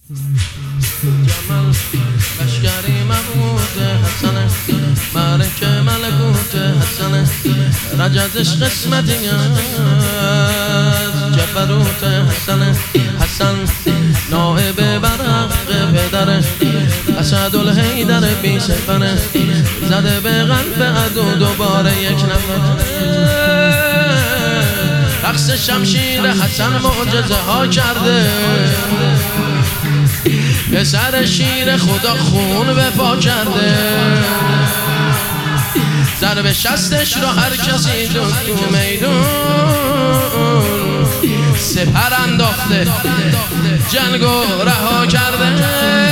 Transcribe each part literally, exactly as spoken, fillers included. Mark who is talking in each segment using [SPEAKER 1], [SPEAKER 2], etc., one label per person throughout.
[SPEAKER 1] جمال لشکری مبهوت حسنه ملک ملکوت حسنه رجزش قسمتی از جبروت حسنه حسن نائب برق پدره اسدالحیدر بی سپره زده به قلب عدو دوباره یک نفر رقص شمشیر حسن معجزه ها کرده پسر شیر خدا خون به پا کرده ضرب شستش رو هر کسی دو تو میدون سپر انداخته جنگو رها کرده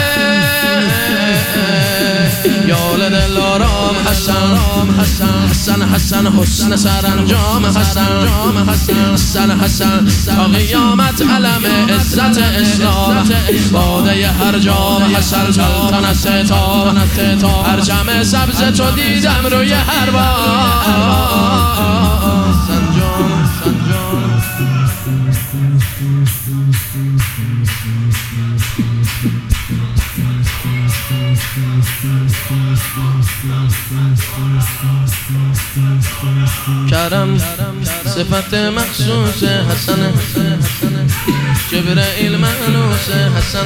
[SPEAKER 1] یال دلارام حسن حسن حسن حسن حسن سرانجام حسن حسن حسن تا قیامت علم عزت اسلام باده هر جام حسن سلطنت ستام پرچم سبز تو دیدم روی هر بام سنجام سنجام کرم صفت مخصوص حسن جبرائیل مأنوس حسن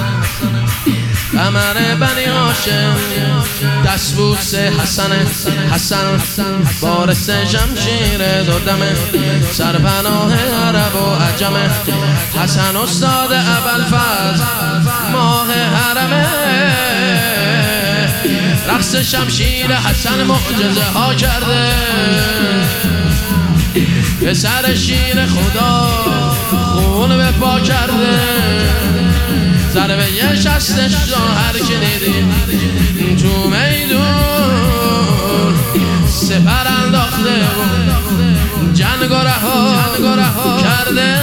[SPEAKER 1] قمر بنی هاشم دستبوس حسن حسن وارث جمشیر دو دمه سرپناه عرب و عجم حسن استاد ابوالفضل ماه حرمه رقص شمشیر حسن معجزه ها کرده پسر شیر خدا خون به پا کرده ضربه یه شستش رو هر که دیدیم تو میدون سپر انداخته جنگ و رها کرده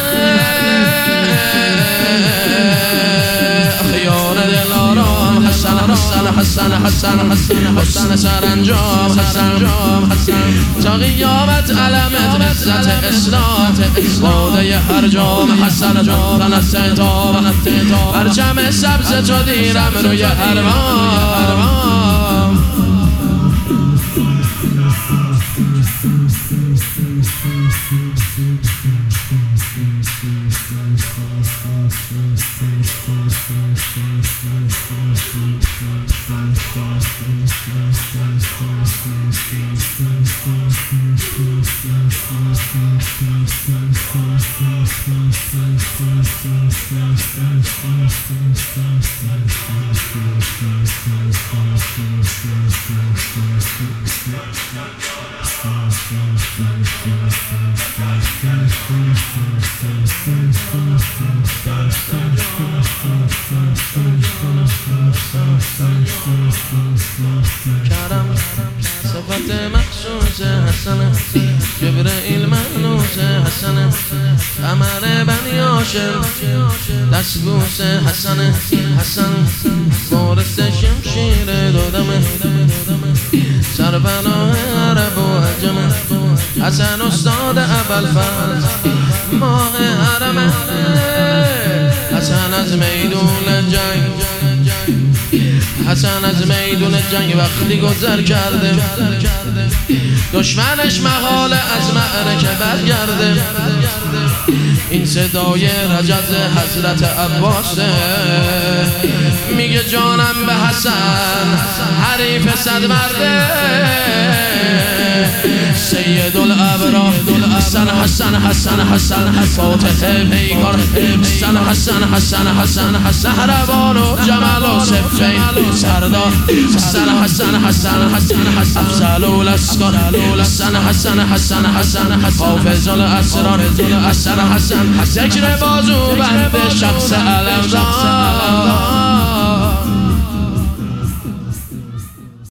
[SPEAKER 1] خیار دلارام حسن حسن حسن حسن حسن حسن سرانجام حسن تا قیامت علمت عزت اسلام باده هر جام حسن جام ستام پرچم سبز تو دیرم روی هر بام کرم صفت مخصوص حسن جبرائیل مأنوس حسن قمر بنی هاشم دستبوس حسن حسن وارث شمشیر دو دمه سرپناه عرب و عجم حسن استاد ابوالفضل ماه حرمه حسن از میدون جنگ حسن از میدون جنگ وقتی گذر کرده دشمنش محال از معرکه برگرده این صدای رجز حضرت عباسه میگه جانم به حسن حریف صد مرده سید الابرار حسن حسن حسن حسن فاتح پیکار حسن حسن حسن حسن حسن روان و جمال و صفین سردار حسن حسن حسن حسن حسن افضل الاسکار حسن حسن حسن حسن حافظ الاسرار حسن حسن ذکر بازو بند شخص علمدار